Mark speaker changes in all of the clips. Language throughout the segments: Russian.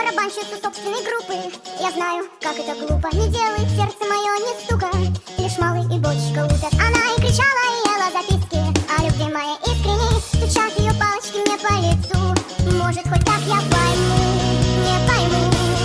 Speaker 1: барабанщицу собственной группы. Я знаю, как это глупо, не делает сердце мое ни стука. Лишь малый и бочка лупят. Она и кричала, и ела записки о любви моей искренней. Стучат ее палочки мне по лицу. Может, хоть так я пойму, не пойму.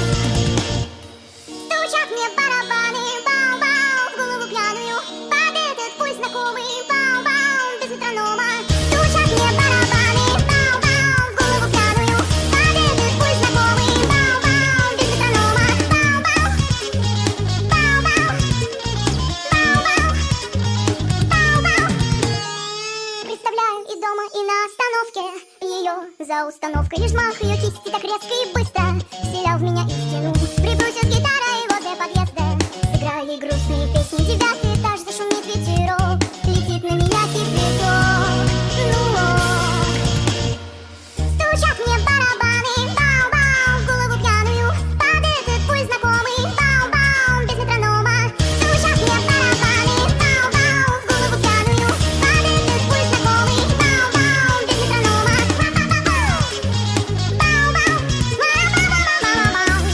Speaker 1: Стучат мне барабаны, бау-бау, в голову пьяную. Под этот пульс знакомый, бау-бау, без метронома. Стучат мне барабаны, бау-бау, в голову пьяную. Под этот пульс знакомый, бау-бау, без метронома. Бау-бау, бау-бау, бау-бау, бау-бау. Представляю и дома, и на остановке ее за установкой. Лишь мах ее кисти так резко и быстро вселял в меня истину. Прибросил с гитарой возле подъезда, сыграю ей грустные песни. Девятый этаж, зашумит ветерок, летит на меня кипяток. Ну ок. Стучат мне барабаны, бау-бау, в голову пьяную. Под этот пульс знакомый, бау-бау, без метронома. Стучат мне барабаны, бау-бау, в голову пьяную. Под этот пульс знакомый, бау-бау, без метронома. Бау-бау, бау-бау.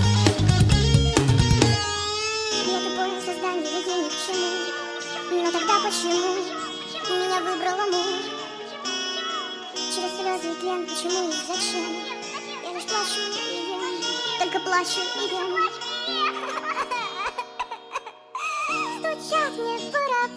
Speaker 1: И это тупое создание людей ни к чему. Но тогда почему меня выбрала муж? Через слезы и тлен, почему и зачем? Я лишь плачу и ем, только плачу и ем. Стучат мне барабаны.